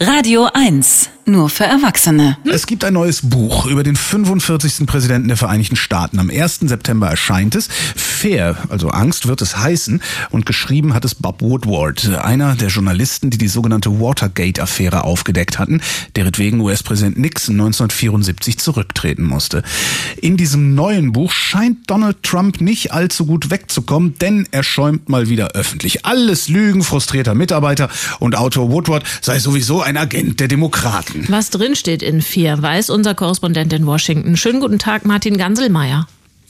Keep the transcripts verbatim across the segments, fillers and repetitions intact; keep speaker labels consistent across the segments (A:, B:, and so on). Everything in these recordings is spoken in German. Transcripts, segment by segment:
A: Radio eins, nur für Erwachsene.
B: Es gibt ein neues Buch über den fünfundvierzigsten Präsidenten der Vereinigten Staaten. Am ersten September erscheint es. Fear, also Angst, wird es heißen. Und geschrieben hat es Bob Woodward, einer der Journalisten, die die sogenannte Watergate-Affäre aufgedeckt hatten, deretwegen U S-Präsident Nixon neunzehnhundertvierundsiebzig zurücktreten musste. In diesem neuen Buch scheint Donald Trump nicht allzu gut wegzukommen, denn er schäumt mal wieder öffentlich. Alles Lügen frustrierter Mitarbeiter und Autor Woodward sei sowieso ein Agent der Demokraten.
C: Was drinsteht in Fear, weiß unser Korrespondent in Washington. Schönen guten Tag, Martin Ganselmeier.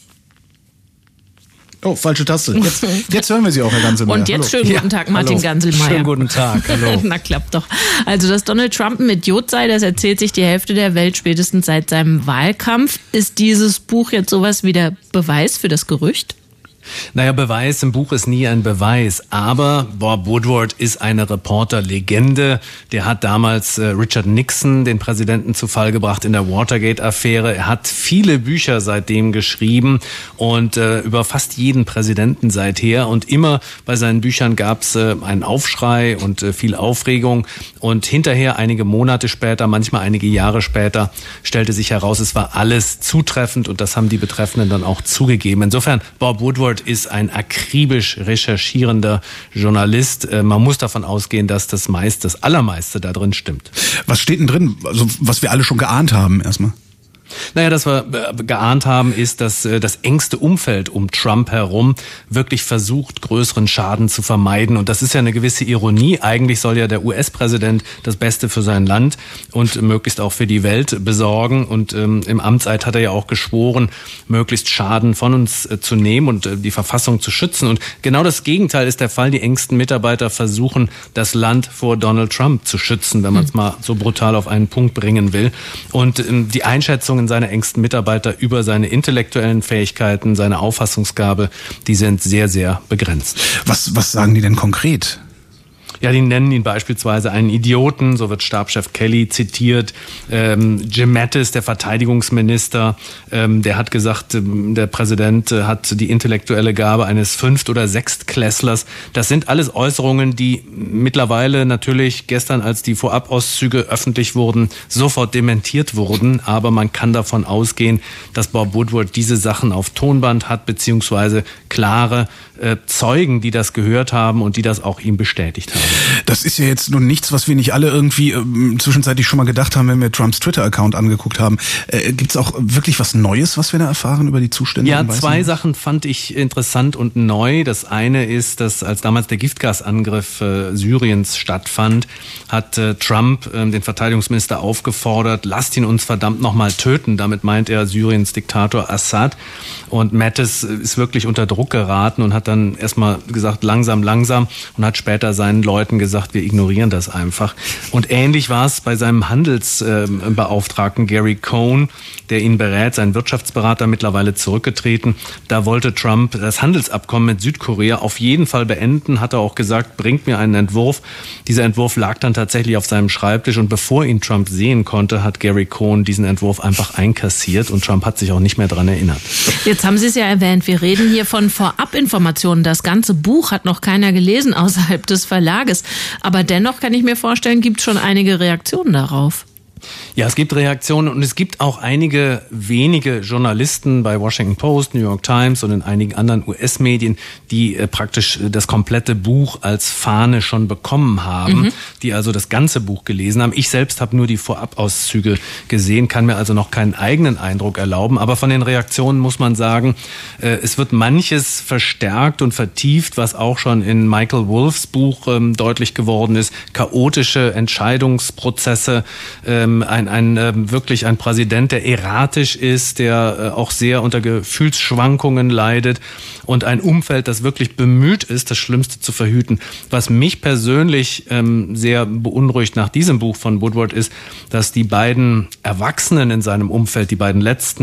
B: Oh, falsche Taste. Jetzt, jetzt hören wir Sie auch, Herr Ganselmeier.
C: Und jetzt
B: Hallo.
C: schönen guten Tag, Martin
B: Hallo.
C: Ganselmeier.
D: Schönen guten Tag, hallo.
C: Na, klappt doch. Also, dass Donald Trump ein Idiot sei, das erzählt sich die Hälfte der Welt spätestens seit seinem Wahlkampf. Ist dieses Buch jetzt sowas wie der Beweis für das Gerücht?
D: Naja, Beweis im Buch ist nie ein Beweis, aber Bob Woodward ist eine Reporterlegende. Der hat damals äh, Richard Nixon, den Präsidenten, zu Fall gebracht in der Watergate-Affäre. Er hat viele Bücher seitdem geschrieben und äh, über fast jeden Präsidenten seither. Und immer bei seinen Büchern gab es äh, einen Aufschrei und äh, viel Aufregung. Und hinterher, einige Monate später, manchmal einige Jahre später, stellte sich heraus, es war alles zutreffend und das haben die Betreffenden dann auch zugegeben. Insofern, Bob Woodward ist ein akribisch recherchierender Journalist. Man muss davon ausgehen, dass das meiste, das Allermeiste da drin stimmt.
B: Was steht denn drin? Also, was wir alle schon geahnt haben erstmal.
D: Naja, das wir geahnt haben, ist, dass das engste Umfeld um Trump herum wirklich versucht, größeren Schaden zu vermeiden. Und das ist ja eine gewisse Ironie. Eigentlich soll ja der U S-Präsident das Beste für sein Land und möglichst auch für die Welt besorgen. Und ähm, im Amtseid hat er ja auch geschworen, möglichst Schaden von uns äh, zu nehmen und äh, die Verfassung zu schützen. Und genau das Gegenteil ist der Fall. Die engsten Mitarbeiter versuchen, das Land vor Donald Trump zu schützen, wenn man es mal so brutal auf einen Punkt bringen will. Und ähm, die Einschätzung seine engsten Mitarbeiter über seine intellektuellen Fähigkeiten, seine Auffassungsgabe, die sind sehr, sehr begrenzt.
B: Was, was sagen die denn konkret?
D: Ja, die nennen ihn beispielsweise einen Idioten, so wird Stabschef Kelly zitiert. Ähm, Jim Mattis, der Verteidigungsminister, ähm, der hat gesagt, ähm, der Präsident äh, hat die intellektuelle Gabe eines Fünft- oder Sechstklässlers. Das sind alles Äußerungen, die mittlerweile natürlich gestern, als die Vorab-Auszüge öffentlich wurden, sofort dementiert wurden. Aber man kann davon ausgehen, dass Bob Woodward diese Sachen auf Tonband hat, beziehungsweise klare äh, Zeugen, die das gehört haben und die das auch ihm bestätigt haben.
B: Das ist ja jetzt nun nichts, was wir nicht alle irgendwie äh, zwischenzeitlich schon mal gedacht haben, wenn wir Trumps Twitter-Account angeguckt haben. Äh, Gibt es auch wirklich was Neues, was wir da erfahren über die Zustände?
D: Ja, zwei Sachen fand ich interessant und neu. Das eine ist, dass als damals der Giftgasangriff äh, Syriens stattfand, hat äh, Trump äh, den Verteidigungsminister aufgefordert, lasst ihn uns verdammt nochmal töten. Damit meint er Syriens Diktator Assad. Und Mattis ist wirklich unter Druck geraten und hat dann erstmal gesagt, langsam, langsam, und hat später seinen Leuten gesagt, wir ignorieren das einfach. Und ähnlich war es bei seinem Handelsbeauftragten Gary Cohn, der ihn berät, sein Wirtschaftsberater, mittlerweile zurückgetreten. Da wollte Trump das Handelsabkommen mit Südkorea auf jeden Fall beenden, hat er auch gesagt, bringt mir einen Entwurf. Dieser Entwurf lag dann tatsächlich auf seinem Schreibtisch und bevor ihn Trump sehen konnte, hat Gary Cohn diesen Entwurf einfach einkassiert und Trump hat sich auch nicht mehr daran erinnert.
C: Jetzt haben Sie es ja erwähnt, wir reden hier von Vorabinformationen. Das ganze Buch hat noch keiner gelesen außerhalb des Verlages. Aber dennoch kann ich mir vorstellen, gibt es schon einige Reaktionen darauf.
D: Ja, es gibt Reaktionen und es gibt auch einige wenige Journalisten bei Washington Post, New York Times und in einigen anderen U S-Medien, die äh, praktisch das komplette Buch als Fahne schon bekommen haben, mhm. die also das ganze Buch gelesen haben. Ich selbst habe nur die Vorabauszüge gesehen, kann mir also noch keinen eigenen Eindruck erlauben. Aber von den Reaktionen muss man sagen, äh, es wird manches verstärkt und vertieft, was auch schon in Michael Wolffs Buch ähm, deutlich geworden ist. Chaotische Entscheidungsprozesse, ähm, ein, ein äh, wirklich ein Präsident, der erratisch ist, der äh, auch sehr unter Gefühlsschwankungen leidet und ein Umfeld, das wirklich bemüht ist, das Schlimmste zu verhüten. Was mich persönlich ähm, sehr beunruhigt nach diesem Buch von Woodward ist, dass die beiden Erwachsenen in seinem Umfeld, die beiden letzten,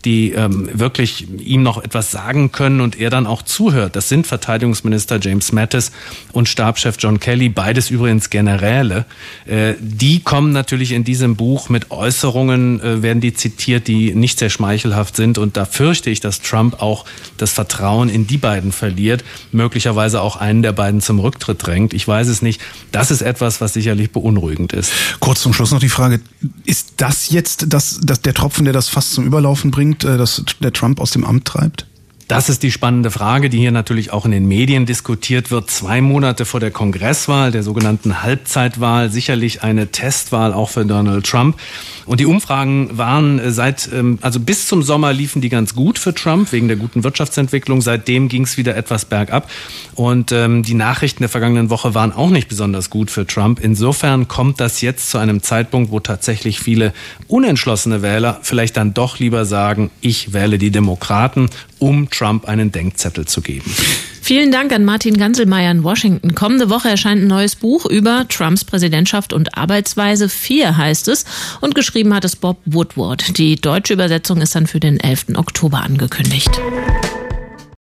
D: die ähm, wirklich ihm noch etwas sagen können und er dann auch zuhört. Das sind Verteidigungsminister James Mattis und Stabschef John Kelly, beides übrigens Generäle. Äh, die kommen natürlich in diesem Buch mit Äußerungen, äh, werden die zitiert, die nicht sehr schmeichelhaft sind. Und da fürchte ich, dass Trump auch das Vertrauen in die beiden verliert, möglicherweise auch einen der beiden zum Rücktritt drängt. Ich weiß es nicht. Das ist etwas, was sicherlich beunruhigend ist.
B: Kurz zum Schluss noch die Frage, ist das jetzt das, das, der Tropfen, der das fast zum Überlaufen bringt, äh, dass der Trump aus dem Amt treibt?
D: Das ist die spannende Frage, die hier natürlich auch in den Medien diskutiert wird. Zwei Monate vor der Kongresswahl, der sogenannten Halbzeitwahl, sicherlich eine Testwahl auch für Donald Trump. Und die Umfragen waren seit, also bis zum Sommer liefen die ganz gut für Trump, wegen der guten Wirtschaftsentwicklung. Seitdem ging es wieder etwas bergab. Und ähm, die Nachrichten der vergangenen Woche waren auch nicht besonders gut für Trump. Insofern kommt das jetzt zu einem Zeitpunkt, wo tatsächlich viele unentschlossene Wähler vielleicht dann doch lieber sagen, ich wähle die Demokraten, um Trump einen Denkzettel zu geben.
C: Vielen Dank an Martin Ganselmeier in Washington. Kommende Woche erscheint ein neues Buch über Trumps Präsidentschaft und Arbeitsweise. Vier heißt es. Und geschrieben hat es Bob Woodward. Die deutsche Übersetzung ist dann für den elften Oktober angekündigt.